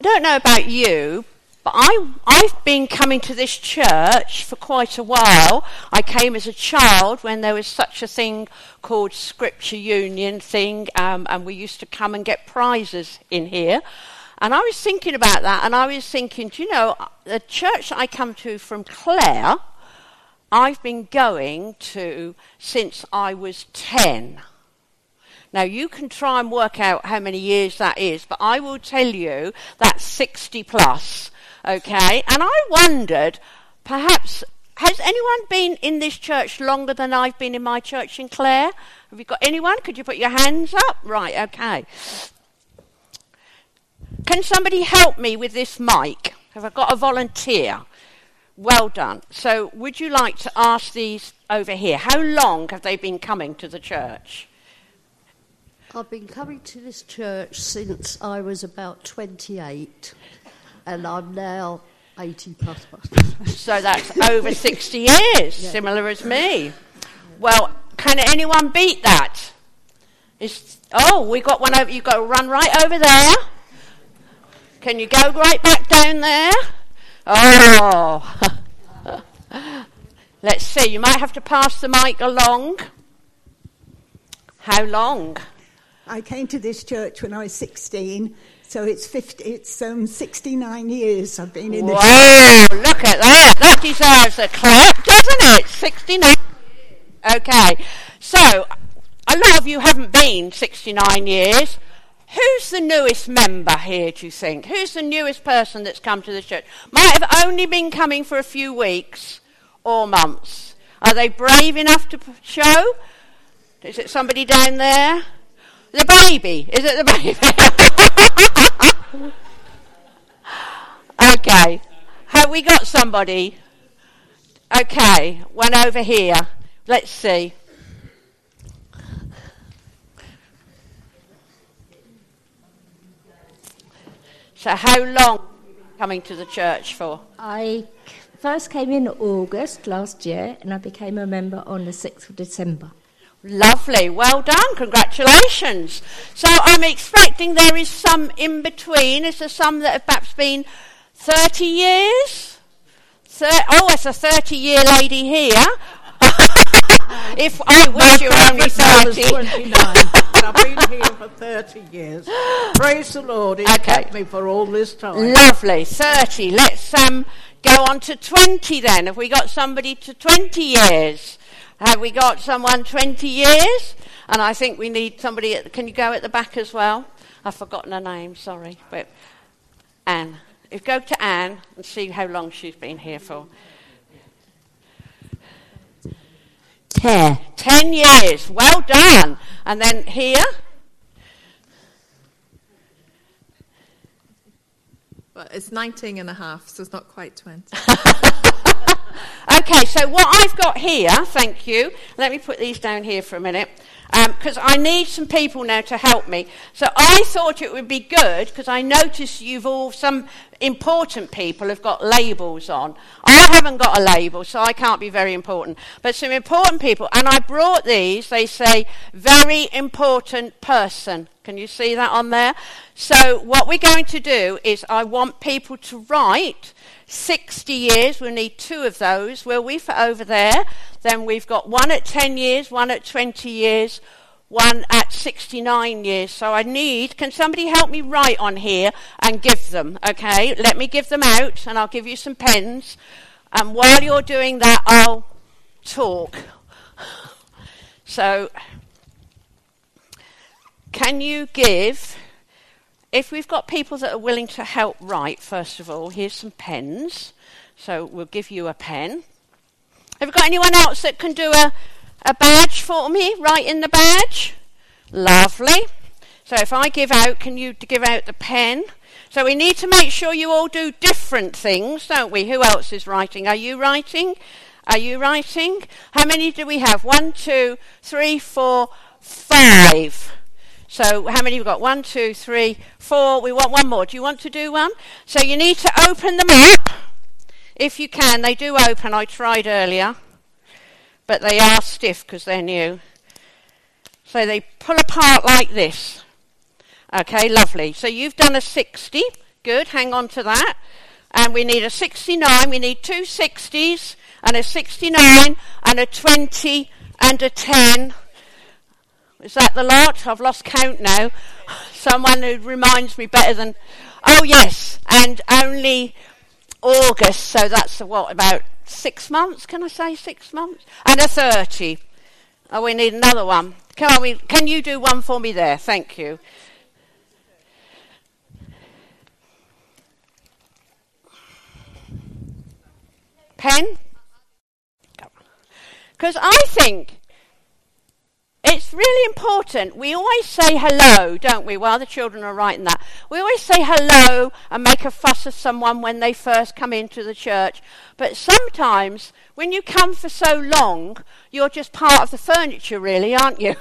I don't know about you, but I've been coming to this church for quite a while. I came as a child when there was such a thing called Scripture Union thing, and we used to come and get prizes in here. And I was thinking about that, and I was thinking, do you know, the church I come to from Clare, I've been going to since I was 10. Now, you can try and work out how many years that is, but I will tell you that's 60 plus, okay? And I wondered, perhaps, has anyone been in this church longer than I've been in my church in Clare? Have you got anyone? Could you put your hands up? Right, okay. Can somebody help me with this mic? Have I got a volunteer? Well done. So, would you like to ask these over here? How long have they been coming to the church? I've been coming to this church since I was about 28, and I'm now 80 plus. So that's over 60 years, similar as me. Well, can anyone beat that? We got one over. You've got to run right over there. Can you go right back down there? Oh. Let's see. You might have to pass the mic along. How long? I came to this church when I was 16, so it's 69 years I've been in this church. Wow, look at that. That deserves a clap, doesn't it? 69. Okay, so a lot of you haven't been 69 years. Who's the newest member here, do you think? Who's the newest person that's come to the church? Might have only been coming for a few weeks or months. Are they brave enough to show? Is it somebody down there? The baby. Is it the baby? Okay. Have we got somebody? Okay. One over here. Let's see. So how long have you been coming to the church for? I first came in August last year, and I became a member on the 6th of December. Lovely, well done, congratulations. So I'm expecting there is some in between. Is there some that have perhaps been 30 years? It's a 30-year lady here. If I wish you were only 30. 29, and I've been here for 30 years. Praise the Lord, He's kept me for all this time. Lovely, 30. Let's go on to 20 then. Have we got somebody to 20 years? Have we got someone 20 years? And I think we need somebody, can you go at the back as well? I've forgotten her name, sorry. But Anne. Go to Anne and see how long she's been here for. 10 years, well done. And then here? Well, it's 19 and a half, so it's not quite 20. Okay, so what I've got here, thank you. Let me put these down here for a minute, because I need some people now to help me. So I thought it would be good, because I noticed some important people have got labels on. I haven't got a label, so I can't be very important. But some important people, and I brought these, they say, very important person. Can you see that on there? So what we're going to do is I want people to write 60 years. We'll need 2 of those, will we, for over there? Then we've got 1 at 10 years, 1 at 20 years, 1 at 69 years. So can somebody help me write on here and give them, okay? Let me give them out, and I'll give you some pens. And while you're doing that, I'll talk. So, can you give... If we've got people that are willing to help write, first of all, here's some pens. So we'll give you a pen. Have you got anyone else that can do a badge for me? Write in the badge. Lovely. So if I give out, can you give out the pen? So we need to make sure you all do different things, don't we? Who else is writing? Are you writing? Are you writing? How many do we have? 1, 2, 3, 4, 5. So how many have we got? 1, 2, 3, 4. We want one more. Do you want to do one? So you need to open them up. If you can. They do open. I tried earlier. But they are stiff because they're new. So they pull apart like this. Okay, lovely. So you've done a 60. Good, hang on to that. And we need a 69, we need two 60s, and a 69, and a 20, and a 10. Is that the lot? I've lost count now. Someone who reminds me better than... Oh, yes, and only August, so that's about 6 months, can I say 6 months? And a 30. Oh, we need another one. Can you do one for me there? Thank you. Pen? Because I think it's really important. We always say hello, don't we? While the children are writing that. We always say hello and make a fuss of someone when they first come into the church. But sometimes, when you come for so long, you're just part of the furniture, really, aren't you?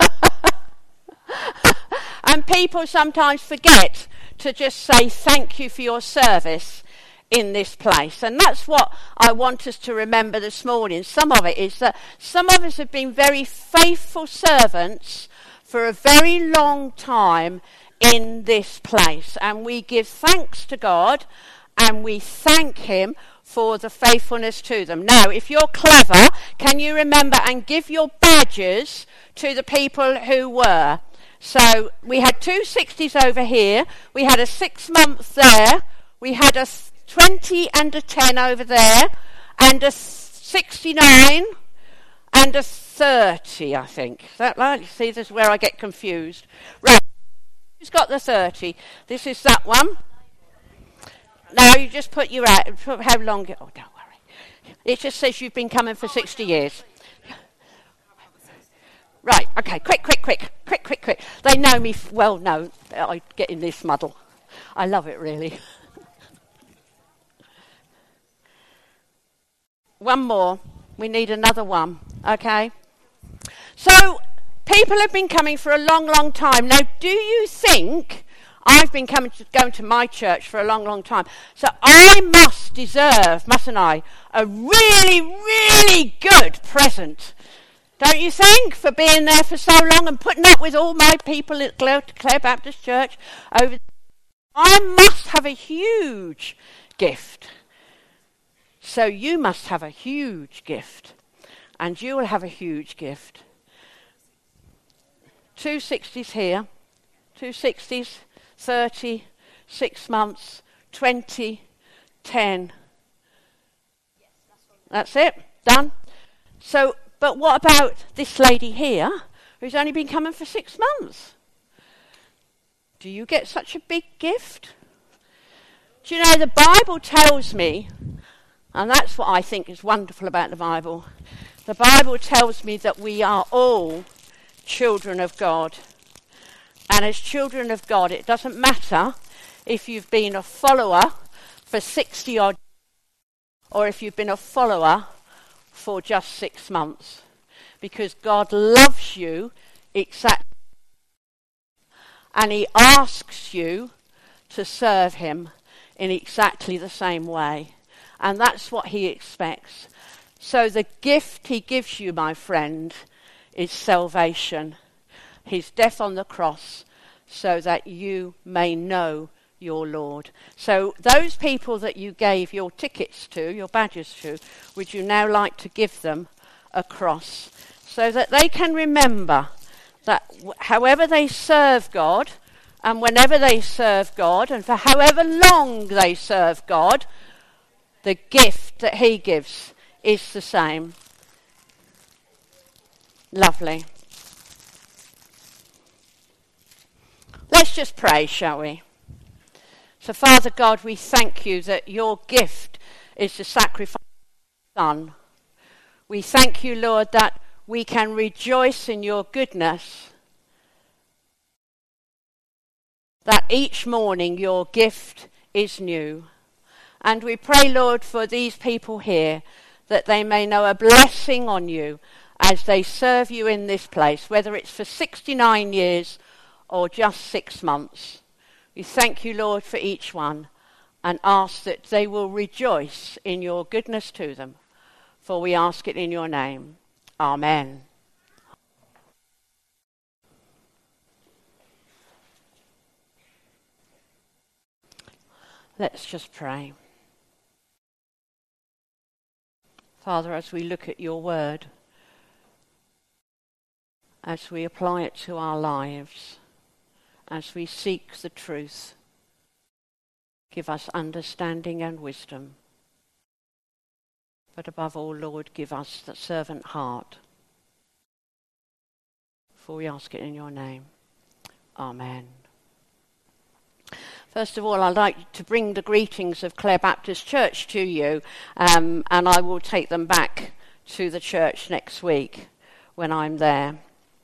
And people sometimes forget to just say thank you for your service in this place. And that's what I want us to remember this morning. Some of it is that some of us have been very faithful servants for a very long time in this place. And we give thanks to God and we thank him for the faithfulness to them. Now, if you're clever, can you remember and give your badges to the people who were? So we had two 60s over here. We had a 6 month there. We had a 20 and a 10 over there, and a 69 and a 30, I think. Is that right? You see, this is where I get confused. Right, who's got the 30? This is that one. No, you just put your out. How long? Oh, don't worry. It just says you've been coming for 60 years. Right, okay, quick. They know me well. No, I get in this muddle. I love it, really. One more. We need another one. Okay? So, people have been coming for a long, long time. Now, do you think I've been going to my church for a long, long time? So I must deserve, mustn't I, a really, really good present. Don't you think? For being there for so long and putting up with all my people at Clare Baptist Church. I must have a huge gift. So you must have a huge gift. And you will have a huge gift. 2 60s here. 2 60s, 30, 6 months, 20, 10. That's it. Done. So, but what about this lady here who's only been coming for 6 months? Do you get such a big gift? Do you know, the Bible tells me, and that's what I think is wonderful about the Bible. The Bible tells me that we are all children of God. And as children of God, it doesn't matter if you've been a follower for 60 odd, or if you've been a follower for just 6 months. Because God loves you exactly. And he asks you to serve him in exactly the same way. And that's what he expects. So the gift he gives you, my friend, is salvation. His death on the cross, so that you may know your Lord. So those people that you gave your tickets to, your badges to, would you now like to give them a cross? So that they can remember that however they serve God, and whenever they serve God, and for however long they serve God, the gift that he gives is the same. Lovely. Let's just pray, shall we? So, Father God, we thank you that your gift is the sacrifice of your Son. We thank you, Lord, that we can rejoice in your goodness, that each morning your gift is new. And we pray, Lord, for these people here, that they may know a blessing on you as they serve you in this place, whether it's for 69 years or just 6 months. We thank you, Lord, for each one, and ask that they will rejoice in your goodness to them. For we ask it in your name. Amen. Let's just pray. Father, as we look at your word, as we apply it to our lives, as we seek the truth, give us understanding and wisdom. But above all, Lord, give us the servant heart. For we ask it in your name. Amen. First of all, I'd like to bring the greetings of Clare Baptist Church to you, and I will take them back to the church next week when I'm there.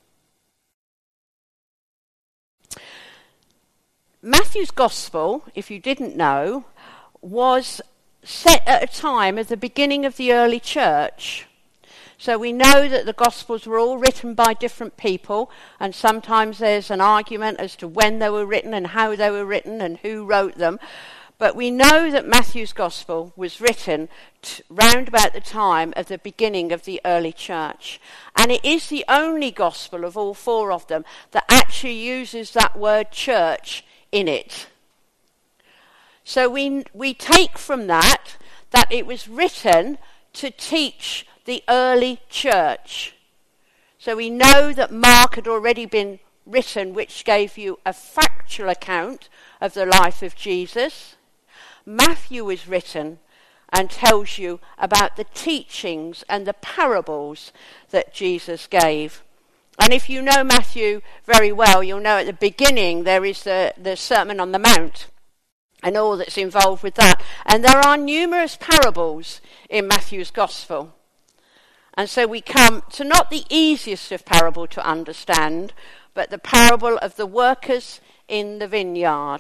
Matthew's Gospel, if you didn't know, was set at a time at the beginning of the early church. So we know that the Gospels were all written by different people, and sometimes there's an argument as to when they were written and how they were written and who wrote them. But we know that Matthew's Gospel was written round about the time of the beginning of the early church. And it is the only Gospel of all four of them that actually uses that word church in it. So we take from that it was written to teach the early church. So we know that Mark had already been written, which gave you a factual account of the life of Jesus. Matthew is written and tells you about the teachings and the parables that Jesus gave. And if you know Matthew very well, you'll know at the beginning there is the Sermon on the Mount and all that's involved with that. And there are numerous parables in Matthew's Gospel. And so we come to not the easiest of parable to understand, but the parable of the workers in the vineyard.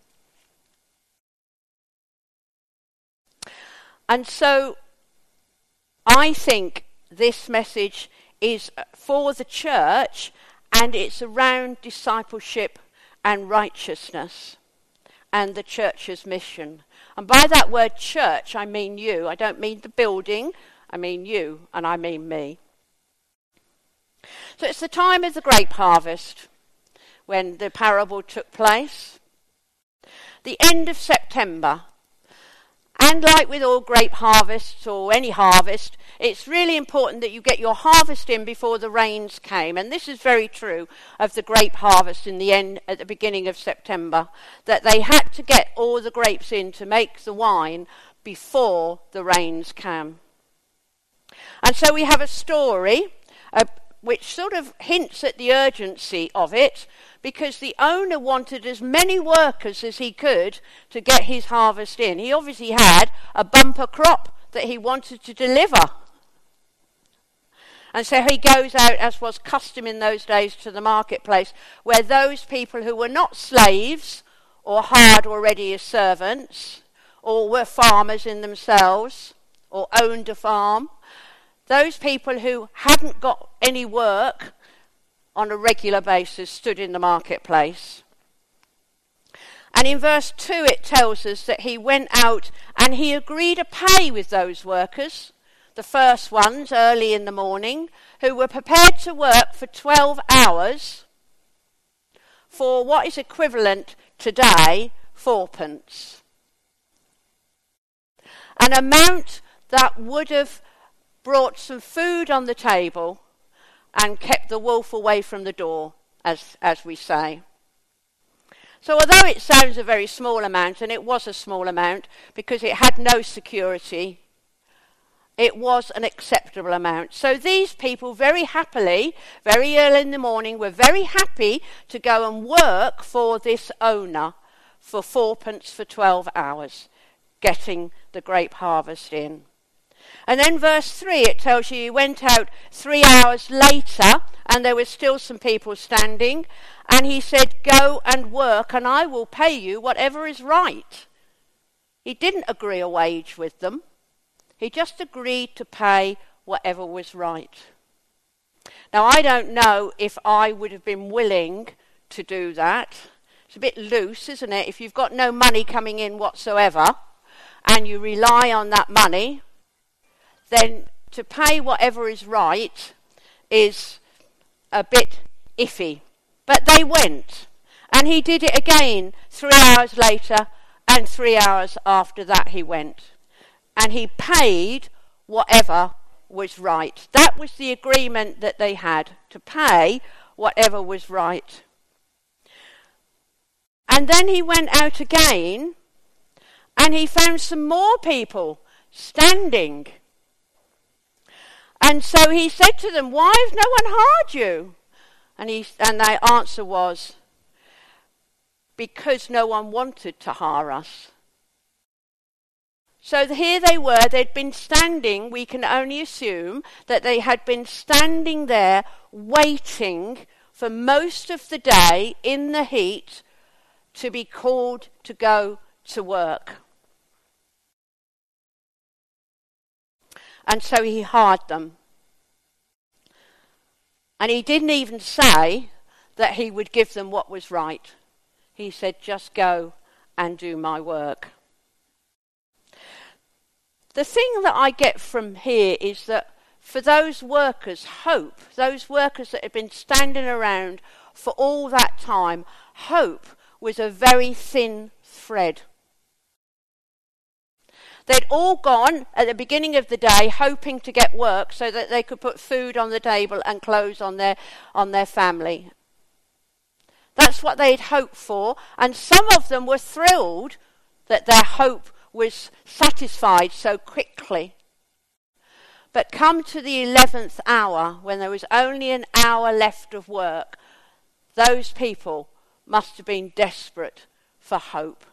And so I think this message is for the church, and it's around discipleship and righteousness and the church's mission. And by that word church, I mean you. I don't mean the building. I mean you, and I mean me. So it's the time of the grape harvest when the parable took place. The end of September. And like with all grape harvests or any harvest, it's really important that you get your harvest in before the rains came. And this is very true of the grape harvest at the beginning of September, that they had to get all the grapes in to make the wine before the rains came. And so we have a story which sort of hints at the urgency of it, because the owner wanted as many workers as he could to get his harvest in. He obviously had a bumper crop that he wanted to deliver. And so he goes out, as was custom in those days, to the marketplace, where those people who were not slaves or hired already as servants, or were farmers in themselves, or owned a farm, those people who hadn't got any work on a regular basis stood in the marketplace. And in verse 2 it tells us that he went out and he agreed a pay with those workers, the first ones early in the morning, who were prepared to work for 12 hours for what is equivalent today, 4p. An amount that would have brought some food on the table and kept the wolf away from the door, as we say. So although it sounds a very small amount, and it was a small amount because it had no security, it was an acceptable amount. So these people very happily, very early in the morning, were very happy to go and work for this owner for 4p for 12 hours, getting the grape harvest in. And then verse 3, it tells you he went out 3 hours later, and there were still some people standing, and he said, "Go and work, and I will pay you whatever is right." He didn't agree a wage with them. He just agreed to pay whatever was right. Now, I don't know if I would have been willing to do that. It's a bit loose, isn't it? If you've got no money coming in whatsoever, and you rely on that money, then to pay whatever is right is a bit iffy. But they went, and he did it again 3 hours later, And 3 hours after that he went. And he paid whatever was right. That was the agreement that they had, to pay whatever was right. And then he went out again, and he found some more people standing. And so he said to them, "Why has no one hired you?" And their answer was, "Because no one wanted to hire us." So here they were, they'd been standing, we can only assume that they had been standing there waiting for most of the day in the heat to be called to go to work. And so he hired them. And he didn't even say that he would give them what was right. He said, "Just go and do my work." The thing that I get from here is that for those workers, hope, those workers that had been standing around for all that time, hope was a very thin thread. They'd all gone at the beginning of the day hoping to get work so that they could put food on the table and clothes on their family. That's what they'd hoped for, and some of them were thrilled that their hope was satisfied so quickly. But come to the 11th hour, when there was only an hour left of work, those people must have been desperate for hope.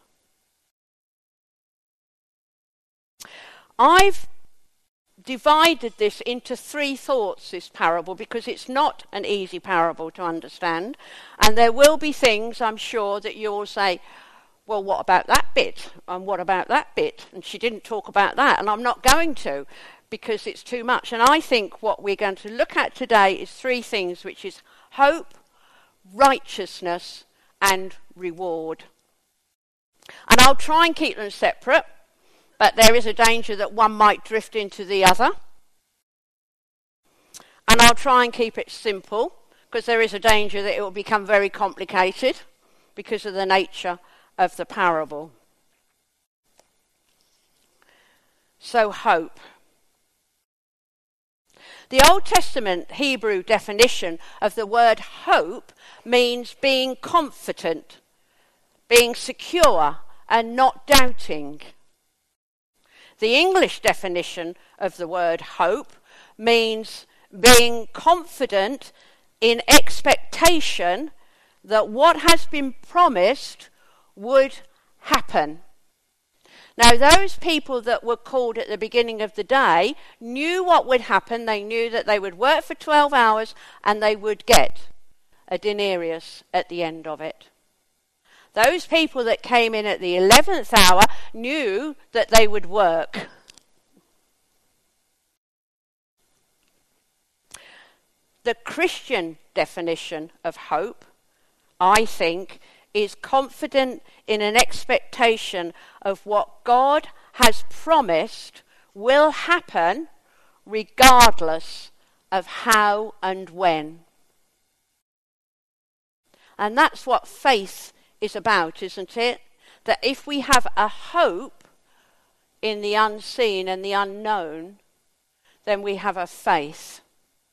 I've divided this into 3 thoughts, this parable, because it's not an easy parable to understand. And there will be things, I'm sure, that you'll say, "Well, what about that bit? And what about that bit? And she didn't talk about that." And I'm not going to, because it's too much. And I think what we're going to look at today is 3 things, which is hope, righteousness, and reward. And I'll try and keep them separate, but there is a danger that one might drift into the other. And I'll try and keep it simple, because there is a danger that it will become very complicated because of the nature of the parable. So hope. The Old Testament Hebrew definition of the word hope means being confident, being secure, and not doubting. The English definition of the word hope means being confident in expectation that what has been promised would happen. Now, those people that were called at the beginning of the day knew what would happen. They knew that they would work for 12 hours and they would get a denarius at the end of it. Those people that came in at the 11th hour knew that they would work. The Christian definition of hope, I think, is confident in an expectation of what God has promised will happen regardless of how and when. And that's what faith is about, isn't it? That if we have a hope in the unseen and the unknown, then we have a faith.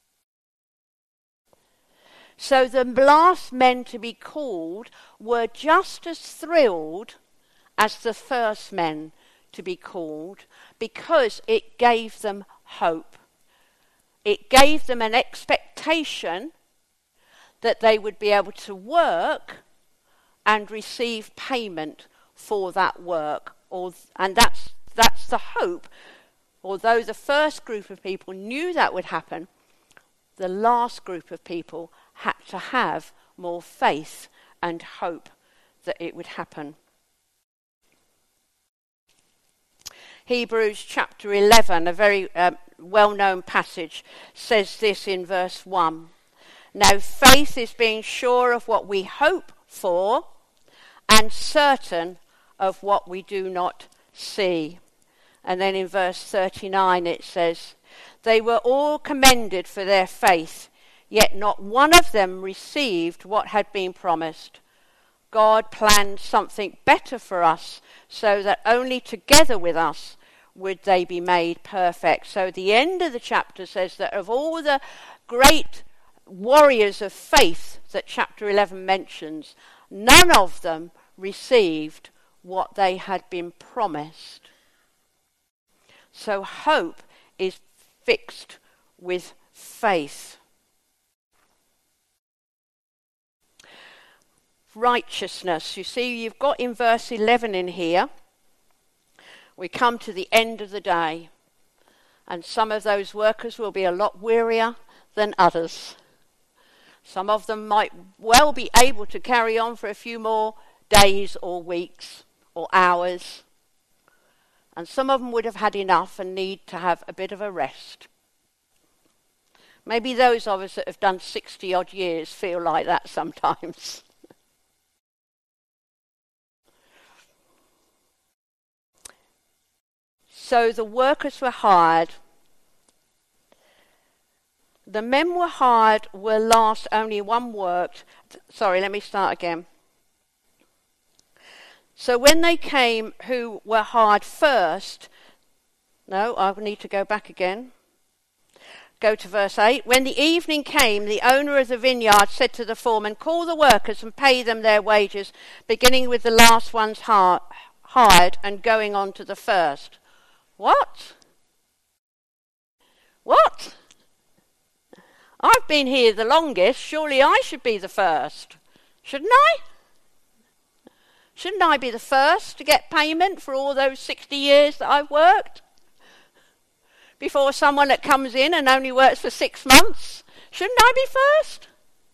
So the last men to be called were just as thrilled as the first men to be called, because it gave them hope. It gave them an expectation that they would be able to work and receive payment for that work. And that's the hope. Although the first group of people knew that would happen, the last group of people had to have more faith and hope that it would happen. Hebrews chapter 11, a very well-known passage, says this in verse 1. Now faith is being sure of what we hope for and certain of what we do not see. And then in verse 39 it says, they were all commended for their faith, yet not one of them received what had been promised. God planned something better for us, so that only together with us would they be made perfect. So the end of the chapter says that of all the great warriors of faith that chapter 11 mentions, none of them received what they had been promised. So hope is fixed with faith. Righteousness. You see, you've got in verse 11 in here, we come to the end of the day, and some of those workers will be a lot wearier than others. Some of them might well be able to carry on for a few more days or weeks or hours, and some of them would have had enough and need to have a bit of a rest. Maybe those of us that have done 60 odd years feel like that sometimes. So the workers were hired. The men were hired were last, only one worked. Sorry, let me start again. So when they came who were hired first, no, I need to go back again. Go to verse 8. When the evening came, the owner of the vineyard said to the foreman, "Call the workers and pay them their wages, beginning with the last ones hired and going on to the first." What? What? I've been here the longest. Surely I should be the first. Shouldn't I? Shouldn't I be the first to get payment for all those 60 years that I've worked? Before someone that comes in and only works for 6 months? Shouldn't I be first?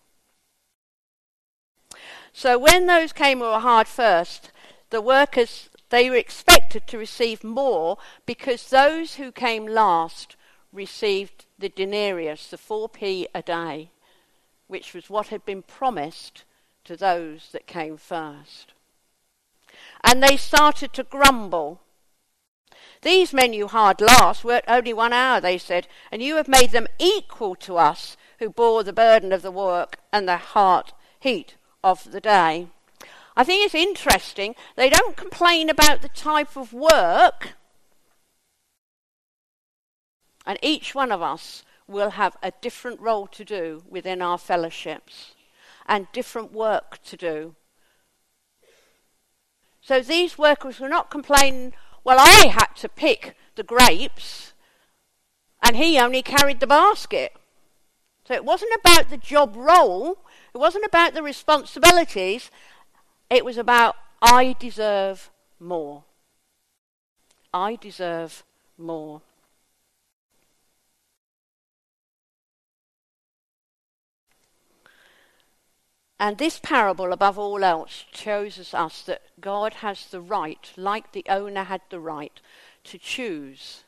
So when those came who were hired first, the workers, they were expected to receive more, because those who came last received the denarius, the 4p a day, which was what had been promised to those that came first. And they started to grumble. "These men you hired last worked only 1 hour," they said, "and you have made them equal to us who bore the burden of the work and the hard heat of the day." I think it's interesting, they don't complain about the type of work, and each one of us will have a different role to do within our fellowships and different work to do. So these workers were not complaining, "Well, I had to pick the grapes and he only carried the basket." So it wasn't about the job role, it wasn't about the responsibilities, it was about, I deserve more. I deserve more. And this parable, above all else, shows us that God has the right, like the owner had the right, to choose.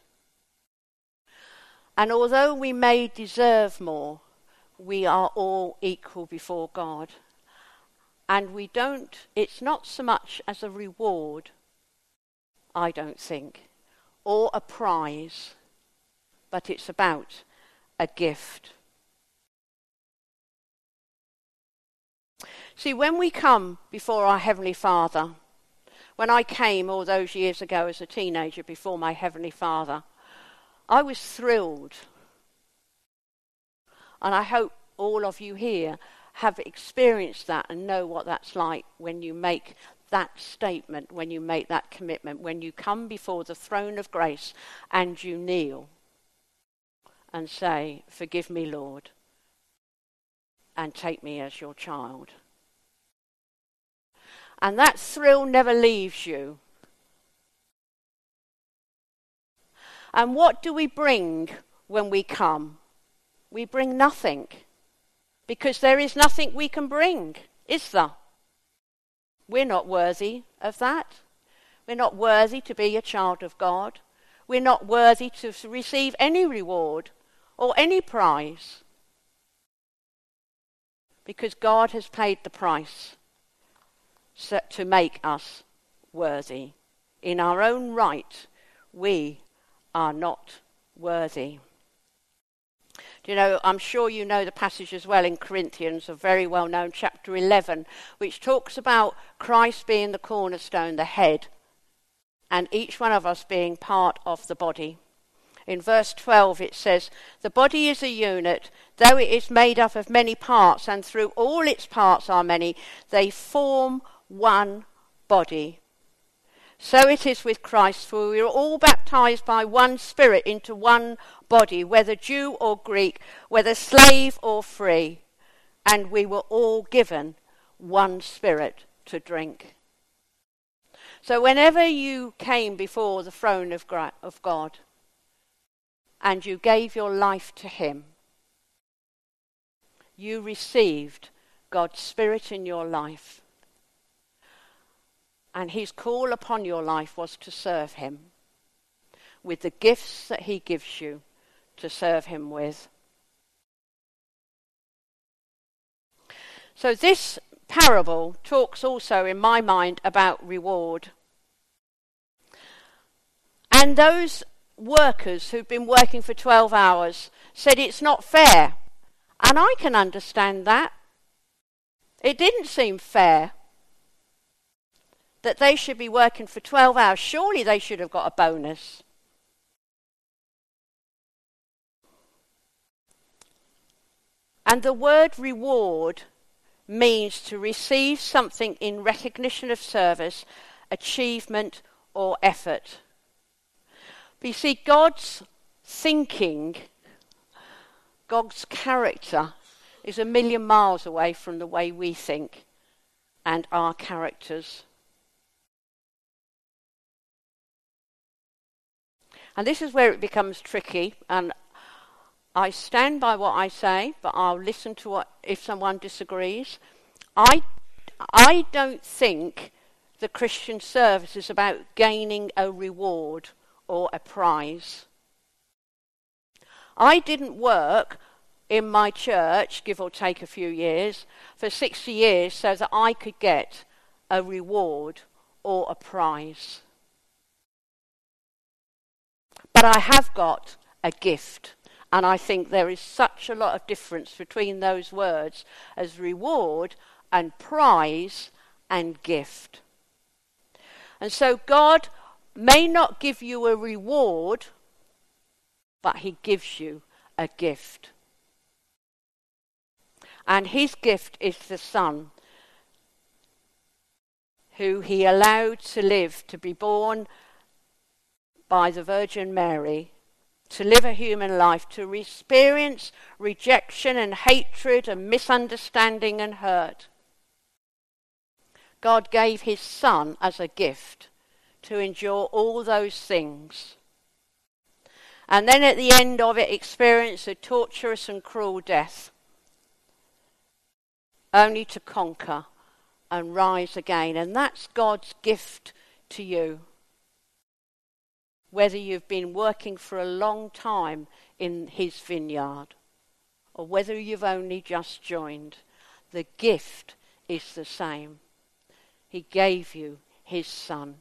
And although we may deserve more, we are all equal before God. And it's not so much as a reward, I don't think, or a prize, but it's about a gift. See, when we come before our Heavenly Father, when I came all those years ago as a teenager before my Heavenly Father, I was thrilled. And I hope all of you here have experienced that and know what that's like when you make that statement, when you make that commitment, when you come before the throne of grace and you kneel and say, "Forgive me, Lord, and take me as your child." And that thrill never leaves you. And what do we bring when we come? We bring nothing, because there is nothing we can bring, is there? We're not worthy of that. We're not worthy to be a child of God. We're not worthy to receive any reward or any prize, because God has paid the price to make us worthy. In our own right, we are not worthy. You know, I'm sure you know the passage as well in Corinthians, a very well-known chapter 11, which talks about Christ being the cornerstone, the head, and each one of us being part of the body. In verse 12 it says, "The body is a unit, though it is made up of many parts, and through all its parts are many, they form one body. So it is with Christ, for we are all baptized by one Spirit into one body, whether Jew or Greek, whether slave or free, and we were all given one Spirit to drink." So whenever you came before the throne of God and you gave your life to him, you received God's Spirit in your life. And his call upon your life was to serve him with the gifts that he gives you to serve him with. So this parable talks also, in my mind, about reward. And those workers who've been working for 12 hours said it's not fair. And I can understand that. It didn't seem fair that they should be working for 12 hours. Surely they should have got a bonus. And the word reward means to receive something in recognition of service, achievement, or effort. But you see, God's thinking, God's character is a million miles away from the way we think and our characters. And this is where it becomes tricky, and I stand by what I say, but I'll listen to what if someone disagrees. I don't think the Christian service is about gaining a reward or a prize. I didn't work in my church, give or take a few years, for 60 years so that I could get a reward or a prize. But I have got a gift, and I think there is such a lot of difference between those words as reward and prize and gift. And so God may not give you a reward, but he gives you a gift. And his gift is the Son, who he allowed to live, to be born by the Virgin Mary, to live a human life, to experience rejection and hatred and misunderstanding and hurt. God gave his Son as a gift to endure all those things. And then at the end of it, experience a torturous and cruel death, only to conquer and rise again. And that's God's gift to you. Whether you've been working for a long time in his vineyard or whether you've only just joined, the gift is the same. He gave you his Son.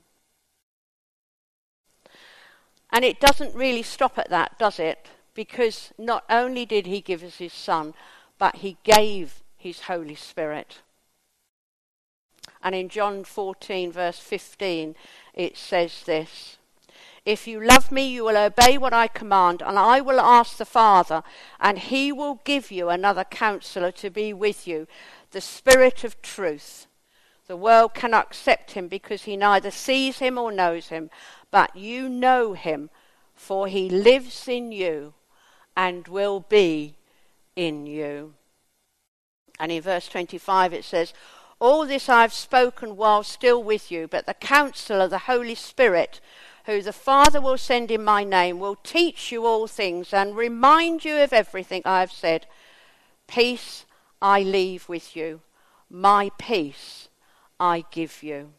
And it doesn't really stop at that, does it? Because not only did he give us his Son, but he gave his Holy Spirit. And in John 14, verse 15, it says this: "If you love me, you will obey what I command, and I will ask the Father, and he will give you another counselor to be with you, the Spirit of truth. The world cannot accept him because he neither sees him or knows him, but you know him, for he lives in you and will be in you." And in verse 25 it says, "All this I have spoken while still with you, but the Counselor, the Holy Spirit, who the Father will send in my name, will teach you all things and remind you of everything I have said. Peace I leave with you, my peace I give you."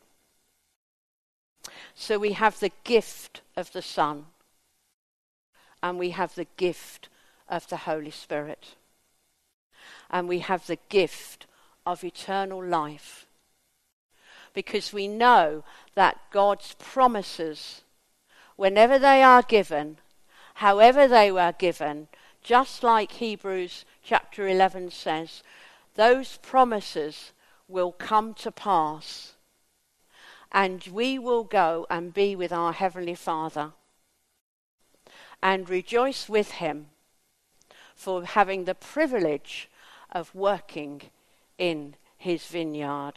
So we have the gift of the Son, and we have the gift of the Holy Spirit, and we have the gift of eternal life, because we know that God's promises, whenever they are given, however they were given, just like Hebrews chapter 11 says, those promises will come to pass, and we will go and be with our Heavenly Father and rejoice with him for having the privilege of working in his vineyard.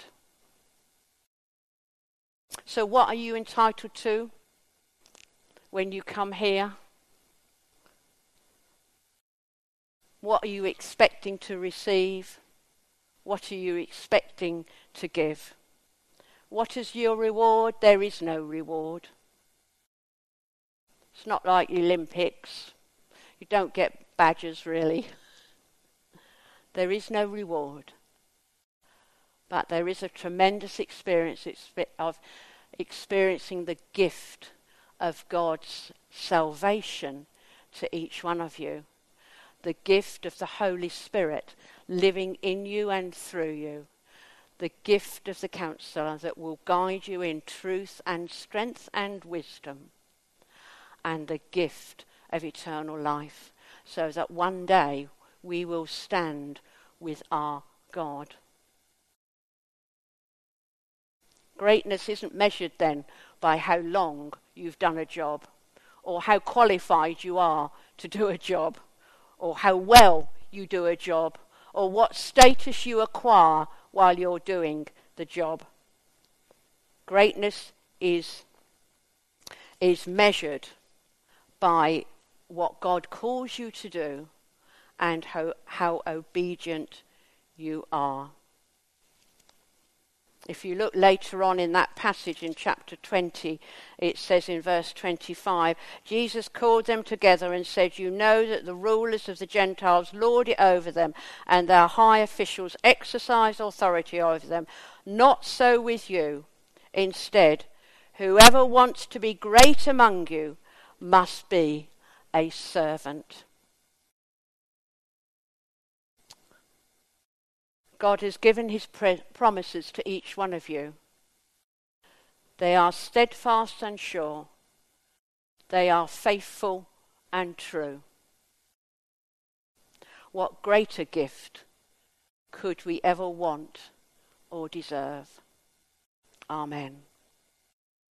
So what are you entitled to when you come here? What are you expecting to receive? What are you expecting to give? What is your reward? There is no reward. It's not like the Olympics. You don't get badges, really. There is no reward. But there is a tremendous experience of experiencing the gift of God's salvation to each one of you. The gift of the Holy Spirit living in you and through you. The gift of the Counselor that will guide you in truth and strength and wisdom. And the gift of eternal life, so that one day we will stand with our God. Greatness isn't measured then by how long you've done a job, or how qualified you are to do a job, or how well you do a job, or what status you acquire while you're doing the job. Greatness is measured by what God calls you to do and how obedient you are. If you look later on in that passage in chapter 20, it says in verse 25, Jesus called them together and said, you know that the rulers of the Gentiles lord it over them, and their high officials exercise authority over them. Not so with you. Instead, whoever wants to be great among you must be a servant. God has given his promises to each one of you. They are steadfast and sure. They are faithful and true. What greater gift could we ever want or deserve? Amen.